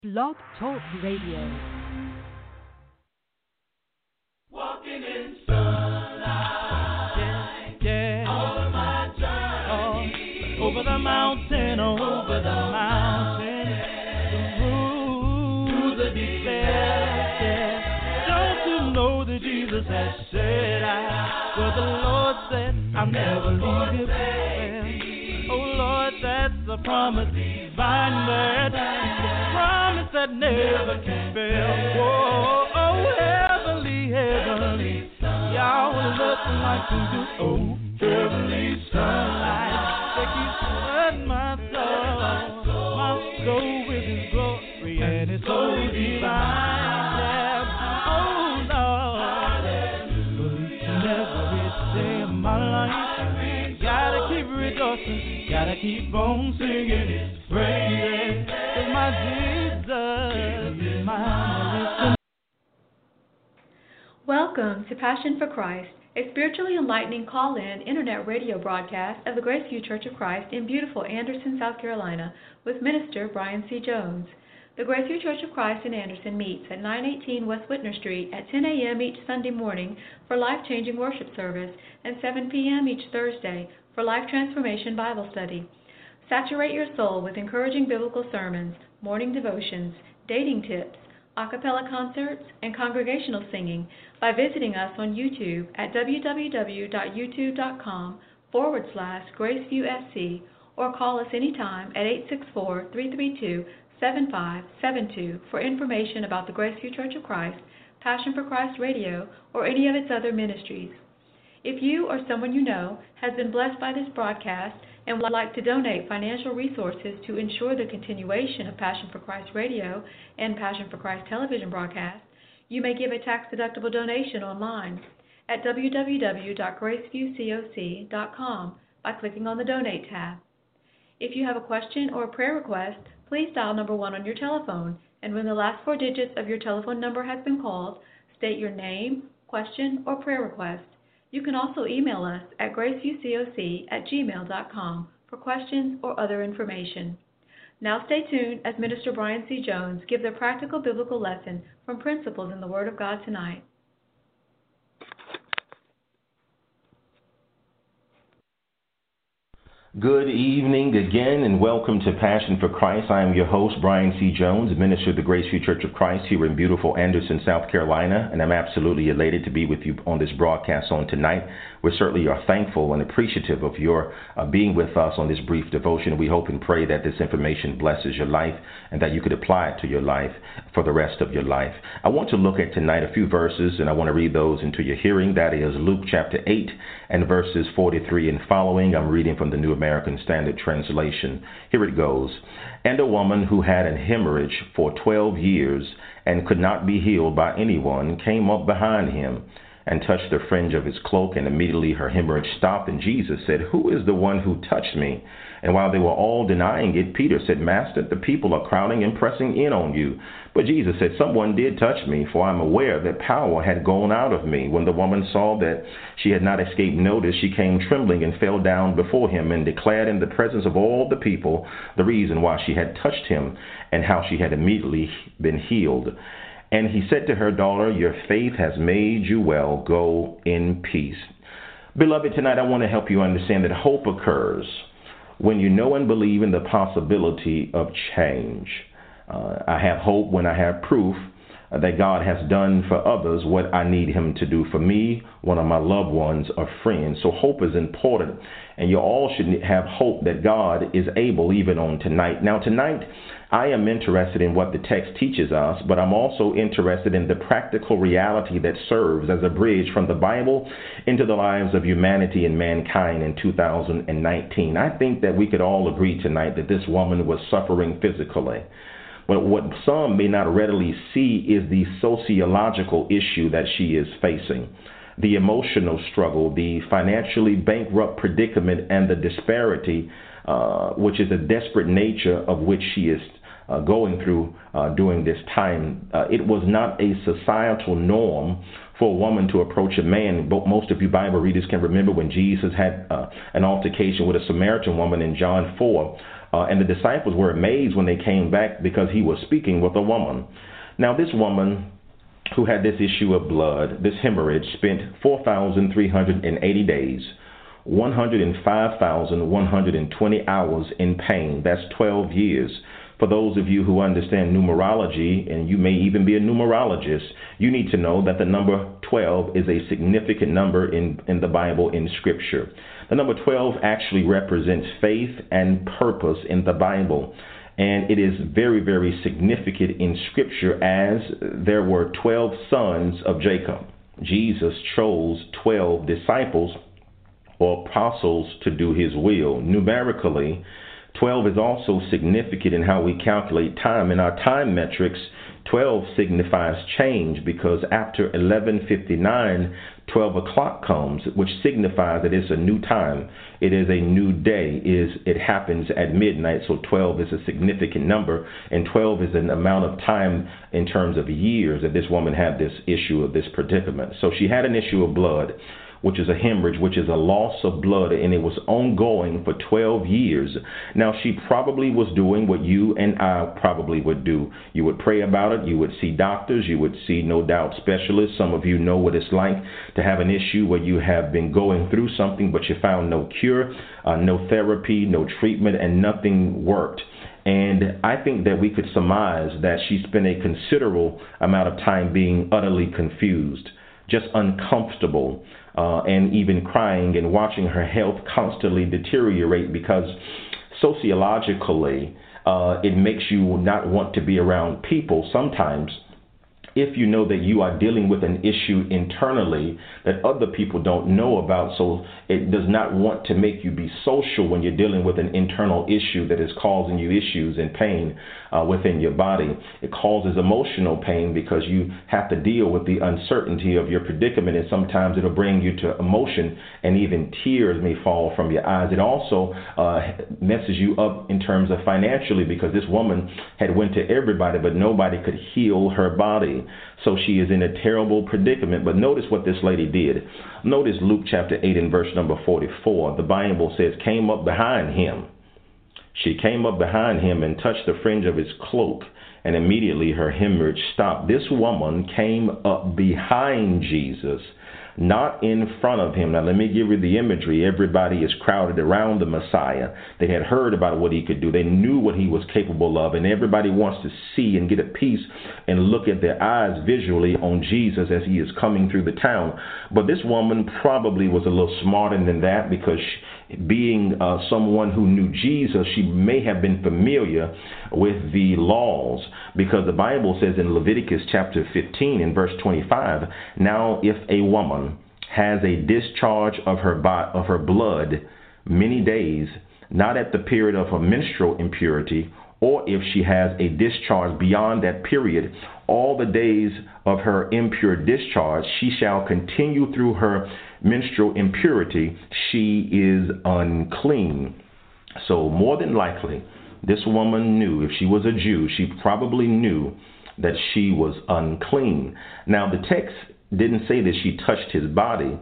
Blog Talk Radio. Walking in sunlight, yeah. On my journey, over the mountain, through the deep desert, yeah. Don't you know that Jesus has said, well, the Lord said, I'll never leave you there. Oh Lord, that's a promise divine, that promise that never can fail. Oh, heavenly, y'all will look like you do. Oh, heavenly sunlight that keeps flooding my soul with His glory, and it's so divine. Yeah. Oh Lord, but each and every day of my life, gotta keep rejoicing, gotta keep on singing His praises, 'cause my Jesus is mine. Welcome to Passion for Christ, a spiritually enlightening call-in internet radio broadcast of the Graceview Church of Christ in beautiful Anderson, South Carolina, with Minister Brian C. Jones. The Graceview Church of Christ in Anderson meets at 918 West Whitner Street at 10 a.m. each Sunday morning for life-changing worship service and 7 p.m. each Thursday for Life Transformation Bible Study. Saturate your soul with encouraging biblical sermons, morning devotions, dating tips, a cappella concerts, and congregational singing by visiting us on YouTube at www.youtube.com/GraceviewSC or call us anytime at 864-332-7572 for information about the Graceview Church of Christ, Passion for Christ Radio, or any of its other ministries. If you or someone you know has been blessed by this broadcast and would like to donate financial resources to ensure the continuation of Passion for Christ Radio and Passion for Christ television broadcast, you may give a tax-deductible donation online at www.graceviewcoc.com by clicking on the Donate tab. If you have a question or a prayer request, please dial number 1 on your telephone, and when the last 4 digits of your telephone number has been called, state your name, question, or prayer request. You can also email us at graceviewcoc@gmail.com for questions or other information. Now stay tuned as Minister Brian C. Jones gives a practical biblical lesson from Principles in the Word of God tonight. Good evening again, and welcome to Passion for Christ. I am your host, Brian C. Jones, minister of the Graceview Church of Christ here in beautiful Anderson, South Carolina, and I'm absolutely elated to be with you on this broadcast on tonight. We certainly are thankful and appreciative of your being with us on this brief devotion. We hope and pray that this information blesses your life and that you could apply it to your life for the rest of your life. I want to look at tonight a few verses, and I want to read those into your hearing. That is Luke chapter 8 and verses 43 and following. I'm reading from the New American Standard Translation. Here it goes. And a woman who had an hemorrhage for 12 years and could not be healed by anyone came up behind him and touched the fringe of his cloak, and immediately her hemorrhage stopped. And Jesus said, "Who is the one who touched me?" And while they were all denying it, Peter said, "Master, the people are crowding and pressing in on you." But Jesus said, "Someone did touch me, for I am aware that power had gone out of me." When the woman saw that she had not escaped notice, she came trembling and fell down before him and declared in the presence of all the people the reason why she had touched him and how she had immediately been healed. And he said to her, "Daughter, your faith has made you well. Go in peace." Beloved, tonight I want to help you understand that hope occurs when you know and believe in the possibility of change. I have hope when I have proof that God has done for others what I need Him to do for me, one of my loved ones, or friends. So hope is important, and you all should have hope that God is able even on tonight. Now tonight, I am interested in what the text teaches us, but I'm also interested in the practical reality that serves as a bridge from the Bible into the lives of humanity and mankind in 2019. I think that we could all agree tonight that this woman was suffering physically. But what some may not readily see is the sociological issue that she is facing, the emotional struggle, the financially bankrupt predicament, and the disparity, which is the desperate nature of which she is going through during this time. It was not a societal norm for a woman to approach a man. But most of you Bible readers can remember when Jesus had an altercation with a Samaritan woman in John 4. And the disciples were amazed when they came back because he was speaking with a woman. Now, this woman who had this issue of blood, this hemorrhage, spent 4,380 days, 105,120 hours in pain. That's 12 years. For those of you who understand numerology, and you may even be a numerologist, you need to know that the number 12 is a significant number in the Bible, in Scripture. The number 12 actually represents faith and purpose in the Bible. And it is very, very significant in Scripture, as there were 12 sons of Jacob. Jesus chose 12 disciples or apostles to do his will. Numerically, 12 is also significant in how we calculate time. In our time metrics, 12 signifies change, because after 11:59, 12 o'clock comes, which signifies that it's a new time. It is a new day. It happens at midnight, so 12 is a significant number, and 12 is an amount of time in terms of years that this woman had this issue of this predicament. So she had an issue of blood, which is a hemorrhage, which is a loss of blood, and it was ongoing for 12 years. Now, she probably was doing what you and I probably would do. You would pray about it. You would see doctors. You would see, no doubt, specialists. Some of you know what it's like to have an issue where you have been going through something, but you found no cure, no therapy, no treatment, and nothing worked. And I think that we could surmise that she spent a considerable amount of time being utterly confused, just uncomfortable, and even crying and watching her health constantly deteriorate, because sociologically it makes you not want to be around people sometimes if you know that you are dealing with an issue internally that other people don't know about. So it does not want to make you be social when you're dealing with an internal issue that is causing you issues and pain within your body. It causes emotional pain because you have to deal with the uncertainty of your predicament, and sometimes it'll bring you to emotion, and even tears may fall from your eyes. It also messes you up in terms of financially, because this woman had went to everybody, but nobody could heal her body. So she is in a terrible predicament. But notice what this lady did. Notice Luke chapter 8 and verse number 44. The Bible says, came up behind him. She came up behind him and touched the fringe of his cloak, and immediately her hemorrhage stopped. This woman came up behind Jesus, not in front of him. Now, let me give you the imagery. Everybody is crowded around the Messiah. They had heard about what he could do. They knew what he was capable of, and everybody wants to see and get a piece and look at their eyes visually on Jesus as he is coming through the town. But this woman probably was a little smarter than that, because being someone who knew Jesus, she may have been familiar with the laws, because the Bible says in Leviticus chapter 15 and verse 25, now if a woman has a discharge of her blood many days, not at the period of her menstrual impurity, or if she has a discharge beyond that period, all the days of her impure discharge, she shall continue through her menstrual impurity. She is unclean. So more than likely, this woman knew, if she was a Jew, she probably knew that she was unclean. Now, the text didn't say that she touched his body.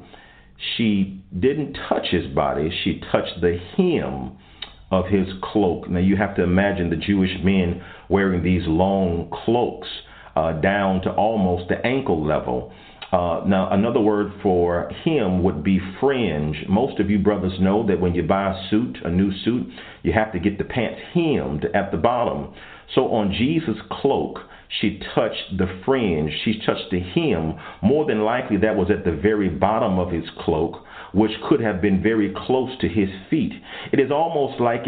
She didn't touch his body. She touched the hem of his cloak. Now, you have to imagine the Jewish men wearing these long cloaks down to almost the ankle level. Now, another word for hem would be fringe. Most of you brothers know that when you buy a new suit, you have to get the pants hemmed at the bottom. So on Jesus' cloak, she touched the fringe. She touched the hem. More than likely, that was at the very bottom of his cloak, which could have been very close to his feet. It is almost like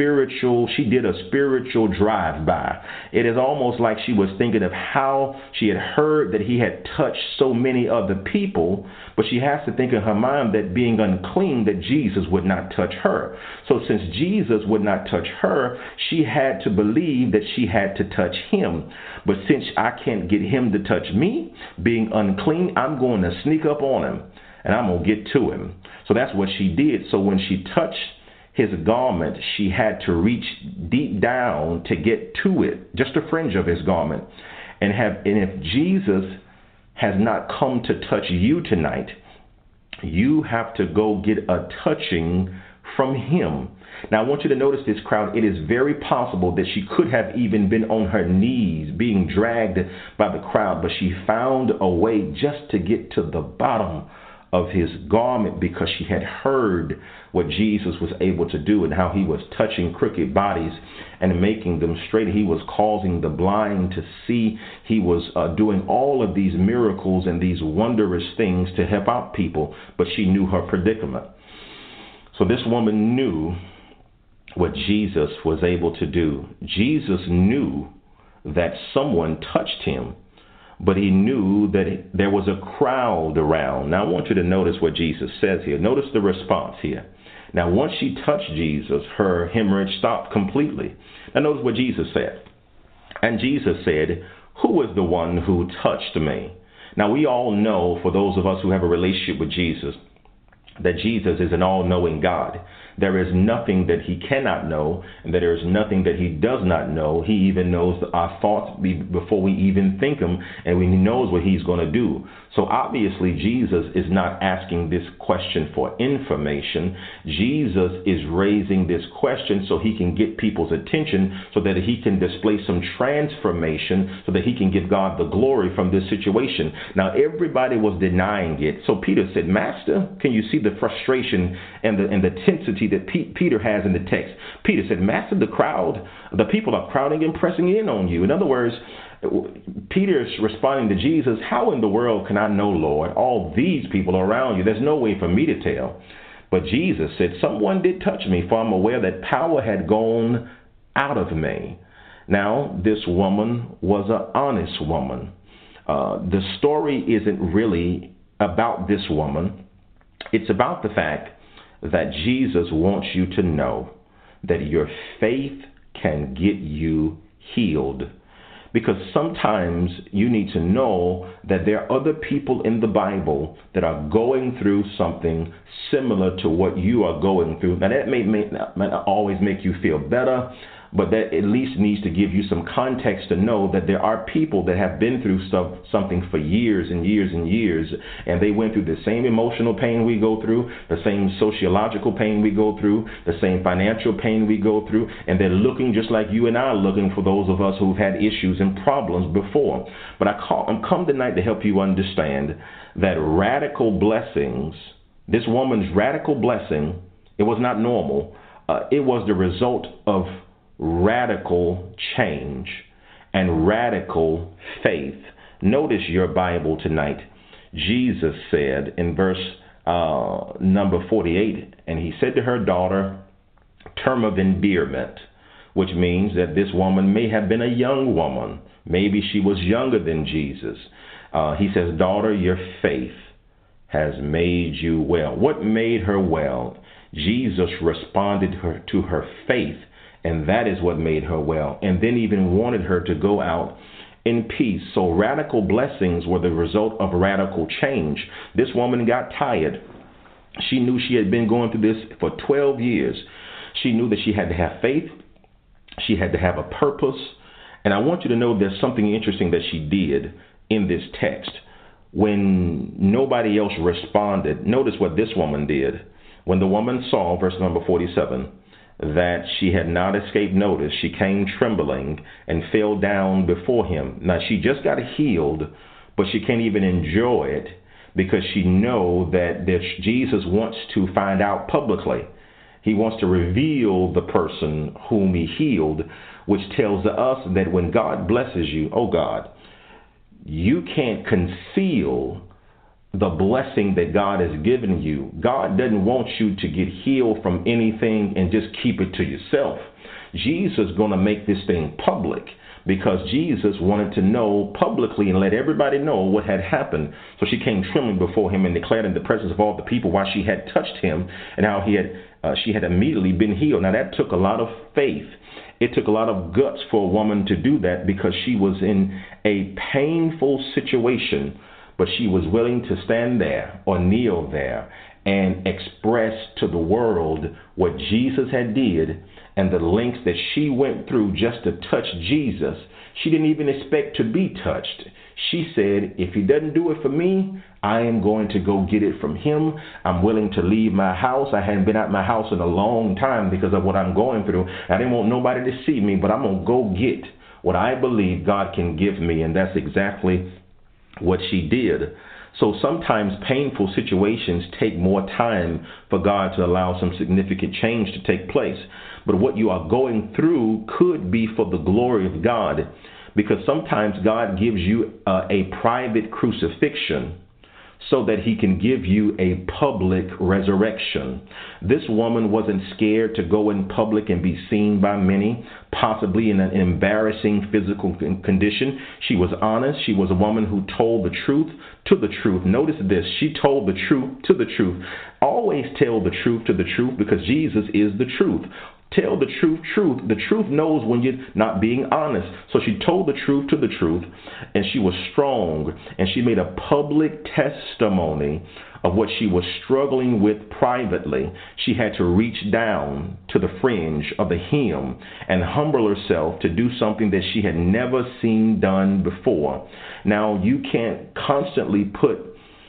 she did a spiritual drive-by. It is almost like she was thinking of how she had heard that he had touched so many other people, but she has to think in her mind that being unclean, that Jesus would not touch her. So since Jesus would not touch her, she had to believe that she had to touch him. But since I can't get him to touch me, being unclean, I'm going to sneak up on him, and I'm going to get to him. So that's what she did. So when she touched his garment, she had to reach deep down to get to it, just the fringe of his garment. And if Jesus has not come to touch you tonight, you have to go get a touching from him. Now, I want you to notice this, crowd. It is very possible that she could have even been on her knees being dragged by the crowd, but she found a way just to get to the bottom of his garment because she had heard what Jesus was able to do and how he was touching crooked bodies and making them straight. He was causing the blind to see. He was doing all of these miracles and these wondrous things to help out people, but she knew her predicament. So this woman knew what Jesus was able to do. Jesus knew that someone touched him, but he knew that there was a crowd around. Now, I want you to notice what Jesus says here. Notice the response here. Now, once she touched Jesus, her hemorrhage stopped completely. Now, notice what Jesus said. And Jesus said, "Who is the one who touched me?" Now, we all know, for those of us who have a relationship with Jesus, that Jesus is an all-knowing God. There is nothing that he cannot know, and that there is nothing that he does not know. He even knows our thoughts before we even think them, and he knows what he's going to do. So obviously, Jesus is not asking this question for information. Jesus is raising this question so he can get people's attention, so that he can display some transformation, so that he can give God the glory from this situation. Now, everybody was denying it. So Peter said, "Master," can you see the frustration and the tensity that Peter has in the text? Peter said, "Master, the people are crowding and pressing in on you." In other words, Peter's responding to Jesus, "How in the world can I know, Lord? All these people are around you. There's no way for me to tell." But Jesus said, "Someone did touch me, for I'm aware that power had gone out of me." Now, this woman was an honest woman. The story isn't really about this woman. It's about the fact that Jesus wants you to know that your faith can get you healed. Because sometimes you need to know that there are other people in the Bible that are going through something similar to what you are going through. Now, that may not always make you feel better, but that at least needs to give you some context to know that there are people that have been through something for years and years and years, and they went through the same emotional pain we go through, the same sociological pain we go through, the same financial pain we go through, and they're looking just like you and I are looking, for those of us who've had issues and problems before. But I'm come tonight to help you understand that radical blessings, this woman's radical blessing, it was not normal. It was the result of radical change and radical faith. Notice your Bible tonight. Jesus said in verse number 48, and he said to her daughter, term of endearment, which means that this woman may have been a young woman. Maybe she was younger than Jesus. He says, "Daughter, your faith has made you well." What made her well? Jesus responded to her faith, and that is what made her well, and then even wanted her to go out in peace. So radical blessings were the result of radical change. This woman got tired. She knew she had been going through this for 12 years. She knew that she had to have faith. She had to have a purpose. And I want you to know there's something interesting that she did in this text. When nobody else responded, notice what this woman did. When the woman saw, verse number 47, that she had not escaped notice, she came trembling and fell down before him. Now, she just got healed, but she can't even enjoy it because she knows that Jesus wants to find out publicly. He wants to reveal the person whom he healed, which tells us that when God blesses you, oh God, you can't conceal the blessing that God has given you. God doesn't want you to get healed from anything and just keep it to yourself. Jesus is going to make this thing public because Jesus wanted to know publicly and let everybody know what had happened. So she came trembling before him and declared in the presence of all the people why she had touched him and how she had immediately been healed. Now that took a lot of faith. It took a lot of guts for a woman to do that because she was in a painful situation, but she was willing to stand there or kneel there and express to the world what Jesus had did and the lengths that she went through just to touch Jesus. She didn't even expect to be touched. She said, if he doesn't do it for me, I am going to go get it from him. I'm willing to leave my house. I hadn't been out my house in a long time because of what I'm going through. I didn't want nobody to see me, but I'm going to go get what I believe God can give me. And that's exactly what she did. So sometimes painful situations take more time for God to allow some significant change to take place. But what you are going through could be for the glory of God, because sometimes God gives you a private crucifixion so that he can give you a public resurrection. This woman wasn't scared to go in public and be seen by many, possibly in an embarrassing physical condition. She was honest. She was a woman who told the truth to the truth. Notice this. She told the truth to the truth. Always tell the truth to the truth, because Jesus is the truth. Tell the truth. The truth knows when you're not being honest. So she told the truth to the truth, and she was strong, and she made a public testimony of what she was struggling with privately. She had to reach down to the fringe of the hem and humble herself to do something that she had never seen done before. Now, you can't constantly put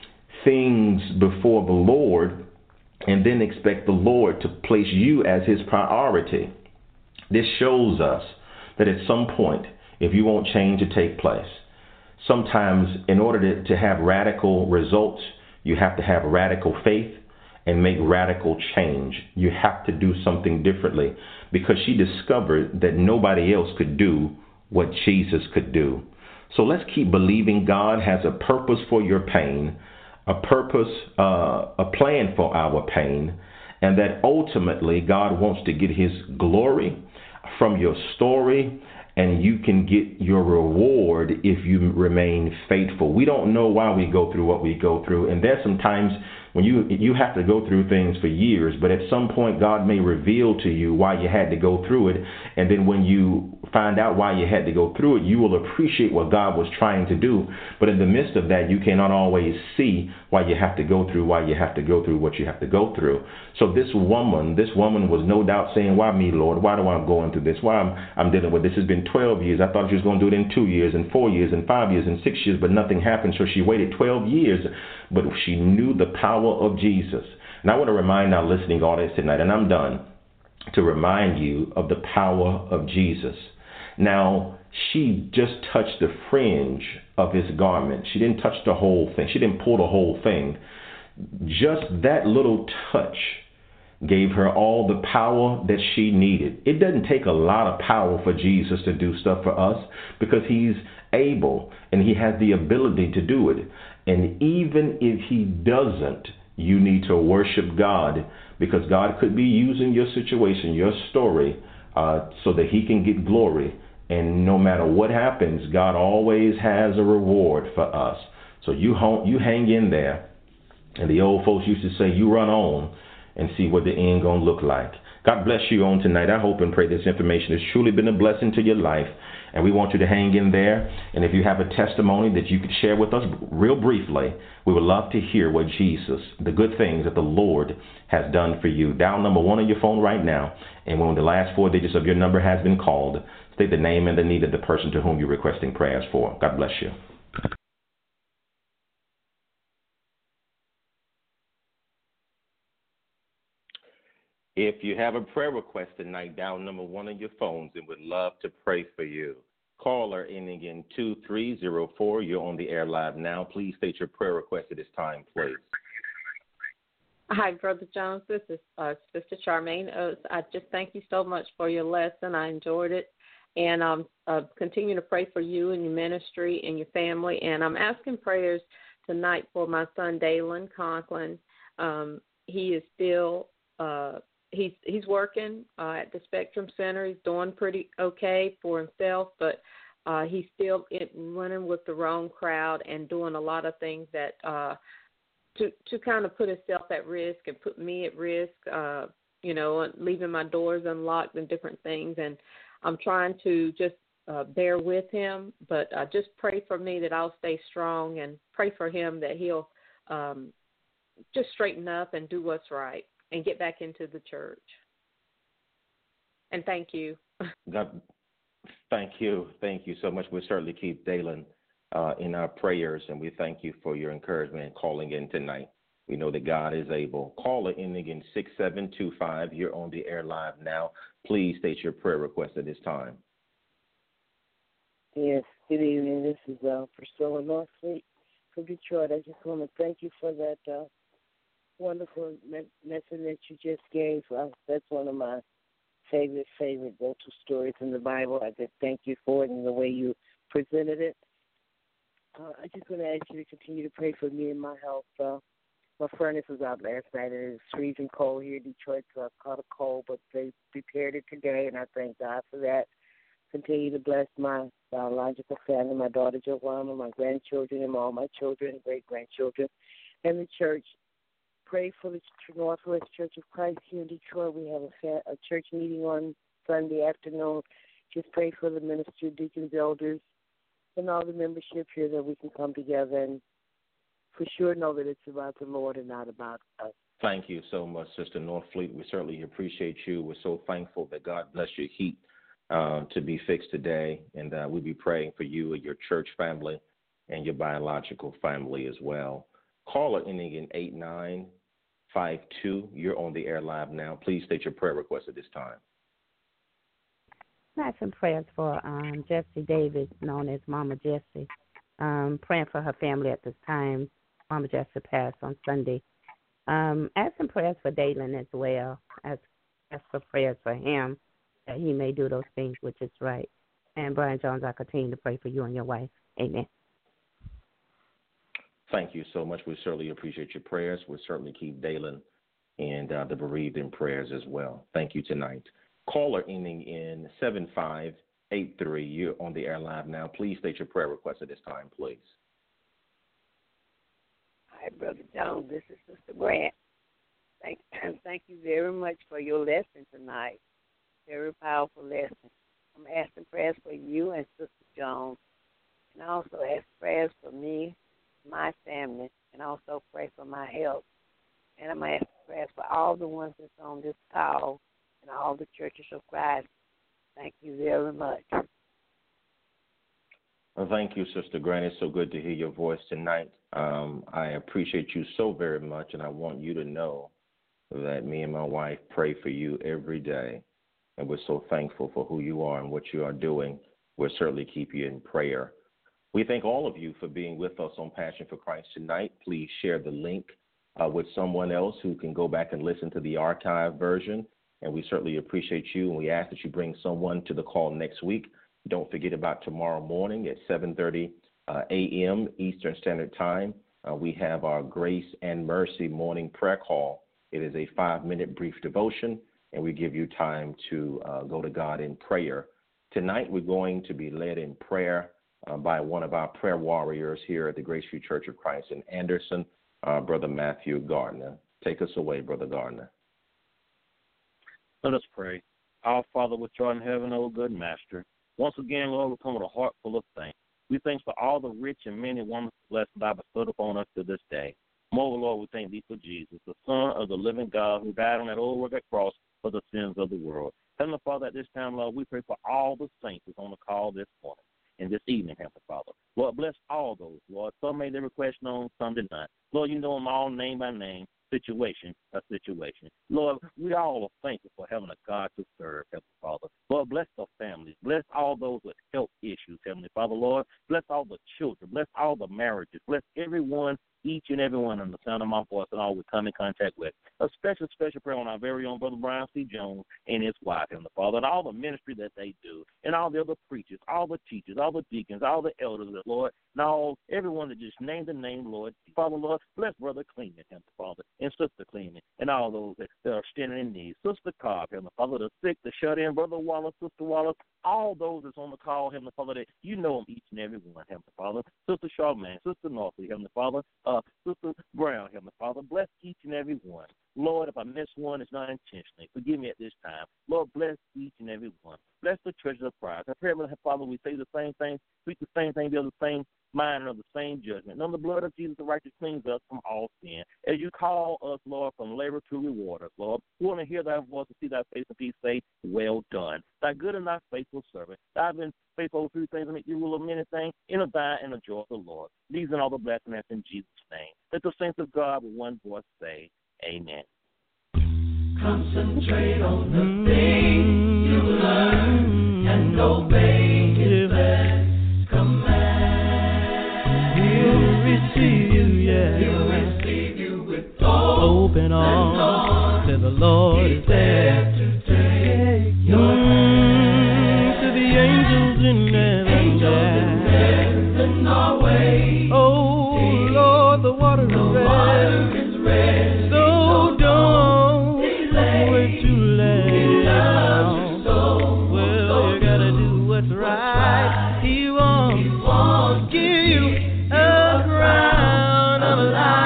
things before the Lord and then expect the Lord to place you as his priority. This shows us that at some point, if you want change to take place, sometimes in order to have radical results, you have to have radical faith and make radical change. You have to do something differently, because she discovered that nobody else could do what Jesus could do. So let's keep believing God has a purpose for your pain, a purpose, a plan for our pain, and that ultimately God wants to get his glory from your story, and you can get your reward if you remain faithful. We don't know why we go through what we go through, and there's some times when you have to go through things for years, but at some point God may reveal to you why you had to go through it, and then when you find out why you had to go through it, you will appreciate what God was trying to do. But in the midst of that, you cannot always see why you have to go through what you have to go through. So this woman was no doubt saying, why me, Lord? Why do I go through this? Why I'm dealing with this? It's been 12 years. I thought she was going to do it in 2 years and 4 years and 5 years and 6 years, but nothing happened. So she waited 12 years, but she knew the power of Jesus. And I want to remind our listening audience tonight, and I'm done, to remind you of the power of Jesus. Now, she just touched the fringe of his garment. She didn't touch the whole thing. She didn't pull the whole thing. Just that little touch gave her all the power that she needed. It doesn't take a lot of power for Jesus to do stuff for us, because he's able and he has the ability to do it. And even if he doesn't, you need to worship God, because God could be using your situation, your story, so that he can get glory. And no matter what happens, God always has a reward for us. So you hang in there. And the old folks used to say, you run on and see what the end going to look like. God bless you on tonight. I hope and pray this information has truly been a blessing to your life. And we want you to hang in there. And if you have a testimony that you could share with us real briefly, we would love to hear what Jesus, the good things that the Lord has done for you. Dial number 1 on your phone right now. And when the last 4 digits of your number has been called, state the name and the need of the person to whom you're requesting prayers for. God bless you. If you have a prayer request tonight, dial number 1 on your phones, and would love to pray for you. Caller ending in 2304. You're on the air live now. Please state your prayer request at this time, please. Hi, Brother Jones. This is Sister Charmaine Oates. I just thank you so much for your lesson. I enjoyed it. And continue to pray for you and your ministry and your family. And I'm asking prayers tonight for my son, Dalen Conklin. He is still he's working at the Spectrum Center. He's doing pretty okay for himself, but he's still running with the wrong crowd and doing a lot of things that to kind of put himself at risk and put me at risk, leaving my doors unlocked and different things. And I'm trying to just bear with him, but just pray for me that I'll stay strong, and pray for him that he'll just straighten up and do what's right and get back into the church. And thank you. Thank you. Thank you so much. We'll certainly keep Dalen in our prayers, and we thank you for your encouragement and calling in tonight. We know that God is able. Caller ending in 6725. You're on the air live now. Please state your prayer request at this time. Yes, good evening. This is Priscilla Northfleet from Detroit. I just want to thank you for that wonderful message that you just gave. That's one of my favorite go-to stories in the Bible. I just thank you for it and the way you presented it. I just want to ask you to continue to pray for me and my health. My furnace was out last night, and it's freezing cold here in Detroit, so I caught a cold, but they repaired it today, and I thank God for that. Continue to bless my biological family, my daughter Joanna, my grandchildren, and all my children, great-grandchildren, and the church. Pray for the Northwest Church of Christ here in Detroit. We have a church meeting on Sunday afternoon. Just pray for the minister, deacons, elders, and all the membership here that we can come together and for sure know that it's about the Lord and not about us. Thank you so much, Sister Northfleet. We certainly appreciate you. We're so thankful that God bless your heat to be fixed today, and we'll be praying for you and your church family and your biological family as well. Caller ending in 8952. You're on the air live now. Please state your prayer request at this time. I have some prayers for Jessie Davis, known as Mama Jessie. Praying for her family at this time. Mama Jessie passed on Sunday. Ask some prayers for Dalen as well. Ask for prayers for him that he may do those things which is right. And Brian Jones, I continue to pray for you and your wife. Amen. Thank you so much. We certainly appreciate your prayers. We'll certainly keep Dalen and the bereaved in prayers as well. Thank you tonight. Caller ending in 7583. You're on the air live now. Please state your prayer request at this time, please. Hi, Brother Jones. This is Sister Grant. Thank you very much for your lesson tonight. Very powerful lesson. I'm asking prayers for you and Sister Jones. And I also ask prayers for me, my family, and also pray for my health. And I'm asking prayers for all the ones that's on this call and all the churches of Christ. Thank you very much. Well, thank you, Sister Grant. It's so good to hear your voice tonight. I appreciate you so very much, and I want you to know that me and my wife pray for you every day, and we're so thankful for who you are and what you are doing. We'll certainly keep you in prayer. We thank all of you for being with us on Passion for Christ tonight. Please share the link with someone else who can go back and listen to the archive version, and we certainly appreciate you, and we ask that you bring someone to the call next week. Don't forget about tomorrow morning at 7:30 a.m. Eastern Standard Time. We have our Grace and Mercy morning prayer call. It is a 5-minute brief devotion, and we give you time to go to God in prayer. Tonight we're going to be led in prayer by one of our prayer warriors here at the Graceview Church of Christ in Anderson, Brother Matthew Gardner. Take us away, Brother Gardner. Let us pray. Our Father which art in heaven, O good Master, once again, Lord, we come with a heart full of thanks. We thank for all the rich and many wonderful blessings thou bestowed upon us to this day. Moreover, Lord, we thank thee for Jesus, the Son of the living God, who died on that old rugged cross for the sins of the world. Heavenly Father, at this time, Lord, we pray for all the saints that's on the call this morning and this evening, Heavenly Father. Lord, bless all those, Lord. Some made their request known, some did not. Lord, you know them all name by name, situation by situation. Lord, we all are thankful for having a God to serve, Heavenly Father. Lord, bless the families. Bless all those with health issues, Heavenly Father. Lord, bless all the children. Bless all the marriages. Bless everyone, each and every one on the sound of my voice and all we come in contact with. A special prayer on our very own Brother Brian C. Jones and his wife, Heavenly Father, and all the ministry that they do, and all the other preachers, all the teachers, all the deacons, all the elders, Lord, and all everyone that just named the name, Lord. Father, Lord, bless Brother Cleveland, Heavenly Father, and Sister Cleveland, and all those that are standing in need. Sister Cobb, Heavenly Father, the sick, the shut-in, Brother Wallace, Sister Wallace, all those that's on the call, Heavenly Father, that you know them each and every one, Heavenly Father. Sister Charmaine, Sister Northly, Heavenly Father, Sister Brown, Heavenly Father, bless each and every one. Lord, if I miss one, it's not intentionally. Forgive me at this time. Lord, bless each and every one. Bless the churches of Christ. I pray, Father, we say the same thing, speak the same thing, be of the same mind and of the same judgment. None of the blood of Jesus the righteous cleans us from all sin. As you call us, Lord, from labor to reward us, Lord, we want to hear thy voice and see thy face and be say, well done. Thy good and thy faithful servant. Thou hast been faithful over few things and make you rule of many things. In thy and the joy of the Lord. These and all the blessings in Jesus' name. Let the saints of God with one voice say, amen. Concentrate on the things you learn and obey His best command. He'll receive you, yeah. He'll receive you with open arms. Say the Lord is there to take your hand. To the angels in heaven are waiting. Oh Lord, the water is red. So don't. He wants to give you a crown of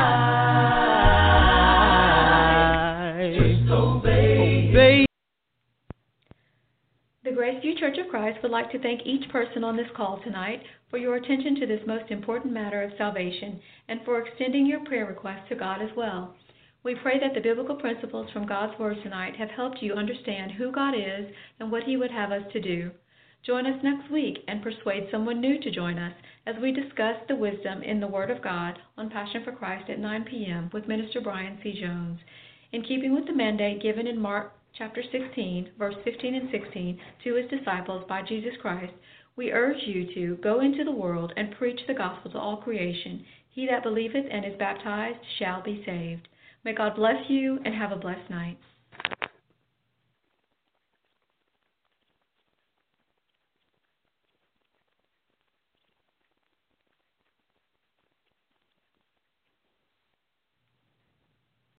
life. Just obey. The Graceview Church of Christ would like to thank each person on this call tonight for your attention to this most important matter of salvation and for extending your prayer requests to God as well. We pray that the biblical principles from God's Word tonight have helped you understand who God is and what He would have us to do. Join us next week and persuade someone new to join us as we discuss the wisdom in the Word of God on Passion for Christ at 9 p.m. with Minister Brian C. Jones. In keeping with the mandate given in Mark chapter 16, verse 15 and 16 to His disciples by Jesus Christ, we urge you to go into the world and preach the gospel to all creation. He that believeth and is baptized shall be saved. May God bless you and have a blessed night.